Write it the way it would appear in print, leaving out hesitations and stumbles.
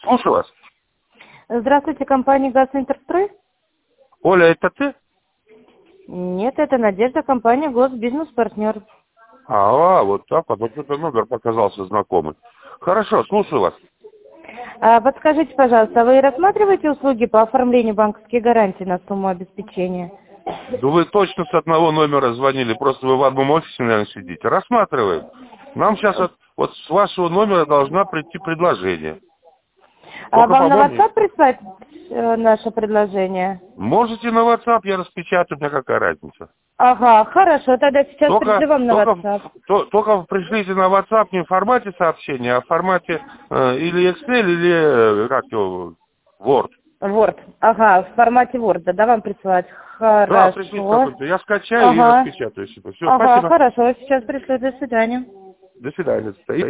Слушаю вас. Здравствуйте, компания «Газинтерстрой». Оля, это ты? Нет, это Надежда, компания «Госбизнес-партнер». Вот так вот. Вот этот номер показался знакомый. Хорошо, слушаю вас. Подскажите, пожалуйста, вы рассматриваете услуги по оформлению банковских гарантий на сумму обеспечения? Да вы точно с одного номера звонили, просто вы в одном офисе, наверное, сидите. Рассматриваем. Нам сейчас вот с вашего номера должна прийти предложение. Только, Вам на по-моему, WhatsApp прислать наше предложение? можете на WhatsApp, я распечатаю, мне какая разница. Ага, хорошо, тогда сейчас пришлю вам на WhatsApp. Только пришлите на WhatsApp не в формате сообщения, а в формате или Excel, или как его, Word. Word. Ага, в формате Word, да, вам присылать. Да, пришлите Хорошо. какой-то. Я скачаю и Ага. распечатаю себе. Все, Ага, спасибо. хорошо, сейчас пришлю, до свидания. До свидания.